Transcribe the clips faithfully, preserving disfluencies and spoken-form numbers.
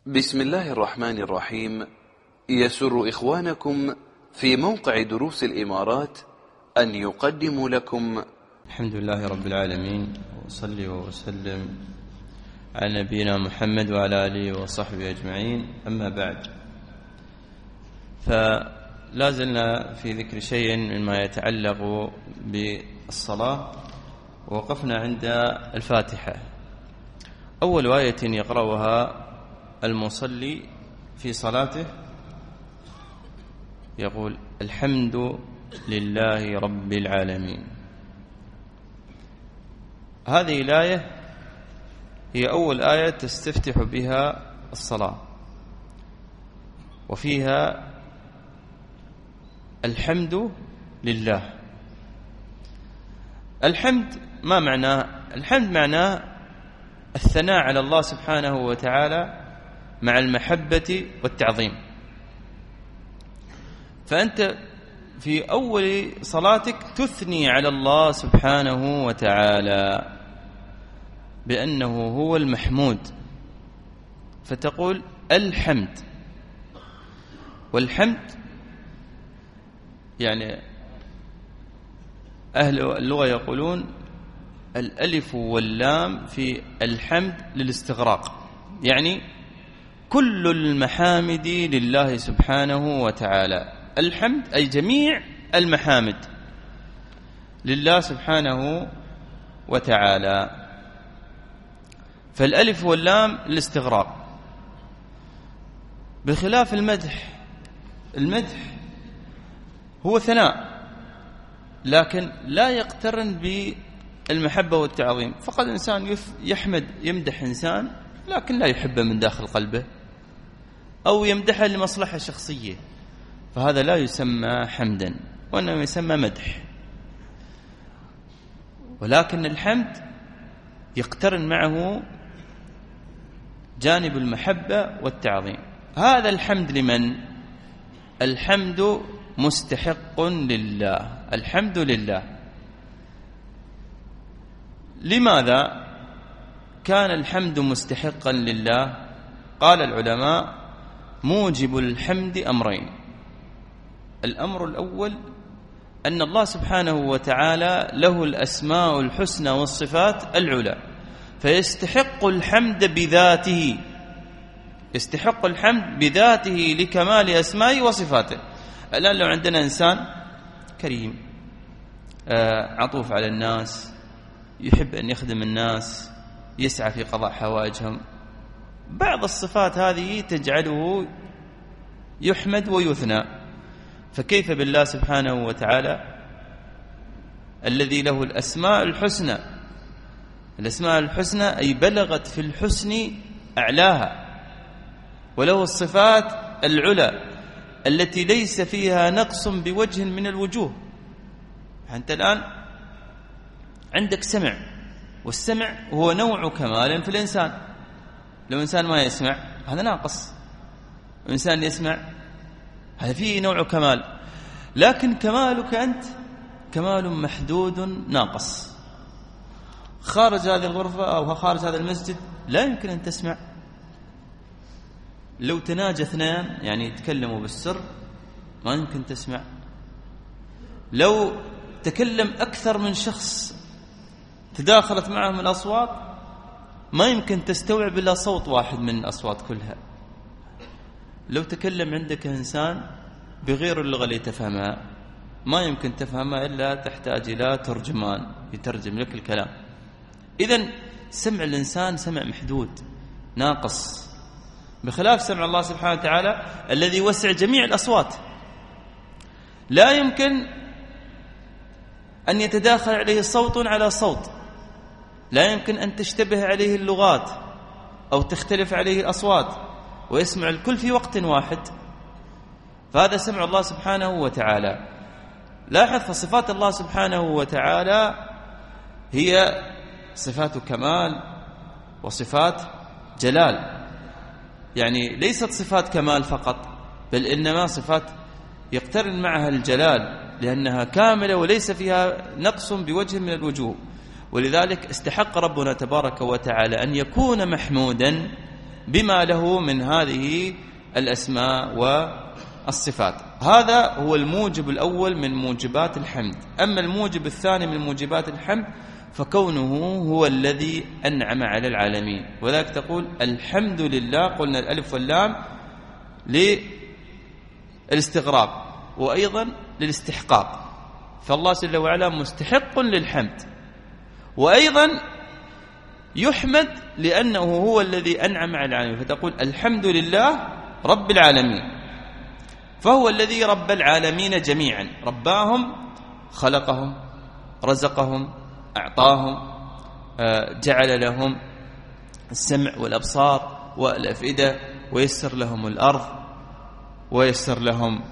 بسم الله الرحمن الرحيم. يسر إخوانكم في موقع دروس الإمارات أن يقدموا لكم الحمد لله رب العالمين، وصلي وسلم على نبينا محمد وعلى آله وصحبه أجمعين. أما بعد، فلا زلنا في ذكر شيء مما يتعلق بالصلاة، ووقفنا عند الفاتحة. أول آية يقرأها المصلي في صلاته يقول: الحمد لله رب العالمين. هذه الآية هي أول آية تستفتح بها الصلاة، وفيها الحمد لله. الحمد ما معناه؟ الحمد معناه الثناء على الله سبحانه وتعالى مع المحبة والتعظيم. فأنت في أول صلاتك تثني على الله سبحانه وتعالى بأنه هو المحمود، فتقول الحمد. والحمد يعني أهل اللغة يقولون الألف واللام في الحمد للاستغراق، يعني كل المحامد لله سبحانه وتعالى. الحمد أي جميع المحامد لله سبحانه وتعالى. فالألف واللام للاستغراق، بخلاف المدح. المدح هو ثناء، لكن لا يقترن بالمحبة والتعظيم. فقد إنسان يحمد يمدح إنسان لكن لا يحبه من داخل قلبه، أو يمدحه لمصلحة شخصية، فهذا لا يسمى حمدا، وإنما يسمى مدح. ولكن الحمد يقترن معه جانب المحبة والتعظيم. هذا الحمد لمن؟ الحمد مستحق لله. الحمد لله. لماذا كان الحمد مستحقا لله؟ قال العلماء: موجب الحمد أمرين. الأمر الأول أن الله سبحانه وتعالى له الأسماء الحسنى والصفات العلى، فيستحق الحمد بذاته، يستحق الحمد بذاته لكمال أسمائه وصفاته. الآن لو عندنا إنسان كريم عطوف على الناس، يحب أن يخدم الناس، يسعى في قضاء حوائجهم، بعض الصفات هذه تجعله يحمد ويثنى. فكيف بالله سبحانه وتعالى الذي له الأسماء الحسنى؟ الأسماء الحسنى أي بلغت في الحسن أعلاها، وله الصفات العلى التي ليس فيها نقص بوجه من الوجوه. أنت الآن عندك سمع، والسمع هو نوع كمال في الإنسان. لو إنسان ما يسمع هذا ناقص، وإنسان يسمع هذا فيه نوع كمال. لكن كمالك أنت كمال محدود ناقص. خارج هذه الغرفة أو خارج هذا المسجد لا يمكن أن تسمع. لو تناجى اثنان يعني يتكلموا بالسر ما يمكن تسمع. لو تكلم أكثر من شخص تداخلت معهم الأصوات ما يمكن تستوعب إلا صوت واحد من الأصوات كلها. لو تكلم عندك إنسان بغير اللغة اللي تفهمها ما يمكن تفهمها إلا تحتاج إلى ترجمان يترجم لك الكلام. إذن سمع الإنسان سمع محدود ناقص، بخلاف سمع الله سبحانه وتعالى الذي وسع جميع الأصوات. لا يمكن أن يتداخل عليه صوت على صوت، لا يمكن أن تشتبه عليه اللغات أو تختلف عليه الأصوات، ويسمع الكل في وقت واحد. فهذا سمع الله سبحانه وتعالى. لاحظ، فصفات الله سبحانه وتعالى هي صفات كمال وصفات جلال، يعني ليست صفات كمال فقط، بل إنما صفات يقترن معها الجلال، لأنها كاملة وليس فيها نقص بوجه من الوجوه. ولذلك استحق ربنا تبارك وتعالى أن يكون محمودا بما له من هذه الأسماء والصفات. هذا هو الموجب الأول من موجبات الحمد. أما الموجب الثاني من موجبات الحمد فكونه هو الذي أنعم على العالمين، وذلك تقول الحمد لله. قلنا الألف واللام للاستغراب وأيضا للاستحقاق، فالله جل وعلا مستحق للحمد، وأيضا يحمد لأنه هو الذي أنعم على العالمين، فتقول الحمد لله رب العالمين، فهو الذي رب العالمين جميعا، رباهم، خلقهم، رزقهم، أعطاهم، جعل لهم السمع والأبصار والأفئدة، ويسر لهم الأرض، ويسر لهم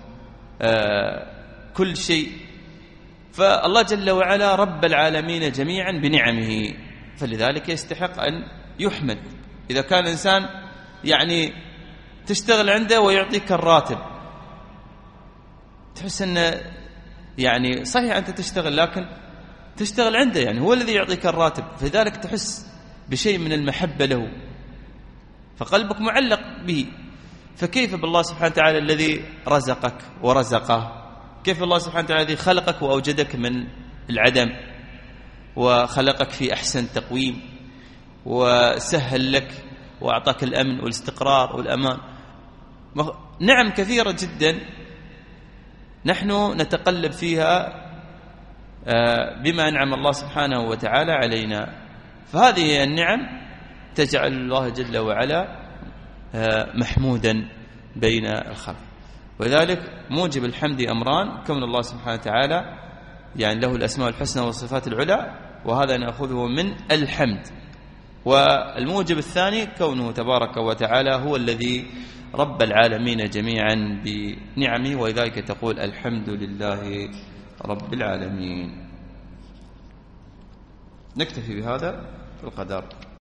كل شيء. فالله جل وعلا رب العالمين جميعا بنعمه، فلذلك يستحق أن يحمد. إذا كان إنسان يعني تشتغل عنده ويعطيك الراتب، تحس أن يعني صحيح أنت تشتغل لكن تشتغل عنده، يعني هو الذي يعطيك الراتب، فلذلك تحس بشيء من المحبة له، فقلبك معلق به. فكيف بالله سبحانه وتعالى الذي رزقك ورزقه؟ كيف الله سبحانه وتعالى الذي خلقك وأوجدك من العدم، وخلقك في أحسن تقويم، وسهل لك وأعطاك الأمن والاستقرار والأمان. نعم كثيرة جدا نحن نتقلب فيها بما أنعم الله سبحانه وتعالى علينا، فهذه النعم تجعل الله جل وعلا محمودا بين الخلق. ولذلك موجب الحمد أمران: كون الله سبحانه وتعالى يعني له الأسماء الحسنى والصفات العلى، وهذا نأخذه من الحمد. والموجب الثاني كونه تبارك وتعالى هو الذي رب العالمين جميعا بنعمه، ولذلك تقول الحمد لله رب العالمين. نكتفي بهذا القدر.